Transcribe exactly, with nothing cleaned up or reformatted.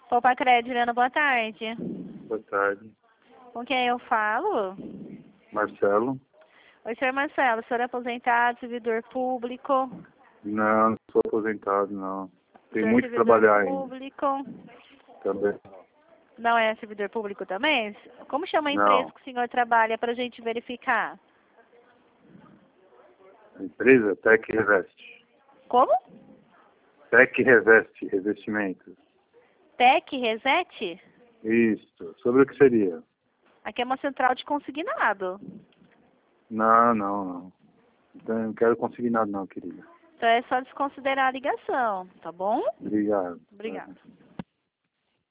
Poupa Crédito, Juliana, boa tarde. Boa tarde. Com quem eu falo? Marcelo? Oi, senhor Marcelo, o senhor é aposentado, servidor público? Não, não sou aposentado, não. Tem O senhor é muito que servidor trabalhar ainda. público? Também. Não é servidor público também? Como chama a empresa Não. que o senhor trabalha para a gente verificar? A empresa Tec Reveste. Como? Tec Reveste, revestimentos. Tec Reset? Isso. Sobre o que seria? Aqui é uma central de consignado. Não, não, não. Então, eu não quero conseguir nada não, querida. Então é só desconsiderar a ligação, tá bom? Obrigado. Obrigada.